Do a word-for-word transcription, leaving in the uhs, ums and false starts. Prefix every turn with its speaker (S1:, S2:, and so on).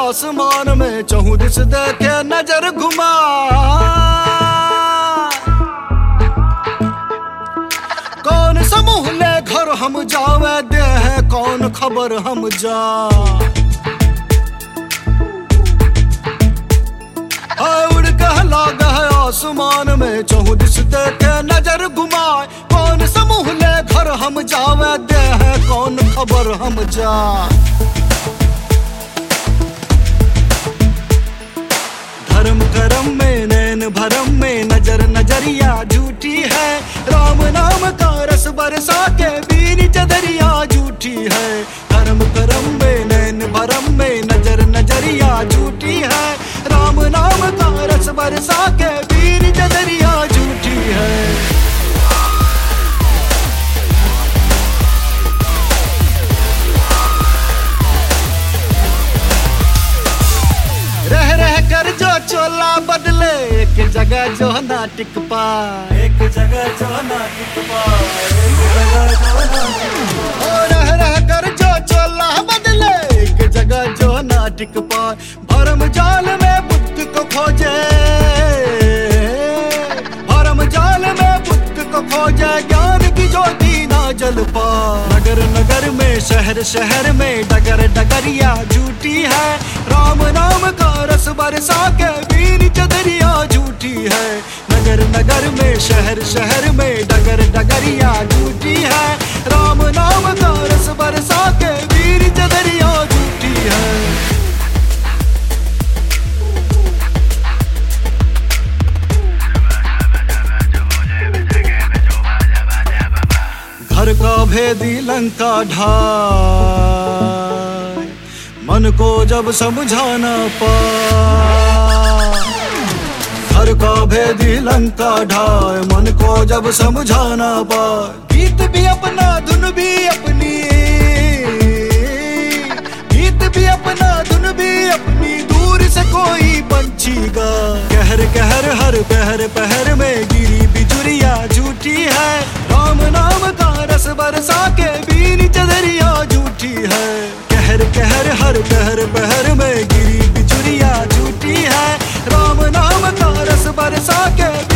S1: आसमान में, चहु दिस देखे नजर घुमा। कौन समूह ले घर हम जावे दे है, कौन खबर हम जा। उड़ कहला गह आसमान में, चहु दिस देखे नजर घुमाए। कौन समूह ले घर हम जावे दे है, कौन खबर हम जा। धर्म करम में नैन भरम में, नजर नजरिया झूठी है। राम नाम का रस बरसा के बीनी चदरिया झूठी है। धर्म करम में नैन भरम में, नजर नजरिया झूठी है। राम नाम का रस बरसा के बीनी चदरिया झूठी है। रह रह कर जो चोला बदले, एक जगह जो ना टिक पाए।
S2: एक जगह जो ना टिक पाए, एक जगह जो ना टिक पाए।
S1: रह रह कर जो चोला बदले, एक जगह जो ना टिक पाए। भरम जाल में बुद्ध को खोजे, भरम जाल में बुद्ध को खोजे, ज्ञान की ज्योति ना जल पाए। नगर नगर में शहर शहर में, डगर डगरिया झूठी है। राम नाम का रस बरसा के बीनी चदरिया झूठी है। नगर नगर में शहर शहर में, डगर डगरिया झूठी है। राम नाम का रस बरसा के बीनी चदरिया झूठी है। घर का भेदी लंका ढाई, मन को जब समझाना पाए। घर का भेदी लंका ढाई, मन को जब समझाना पाए। गीत भी अपना धुन भी अपनी, गीत भी अपना धुन भी अपनी, दूर से कोई पंछी गा। कहर कहर हर पहर पहर में, गिरी बिजुरिया झूठी है। राम नाम का रस बरसा के बीनी चदरिया झूठी है। कहर कहर हर पहर पहर में, गिरी बिजुरिया झूठी है। राम नाम का रस बरसा के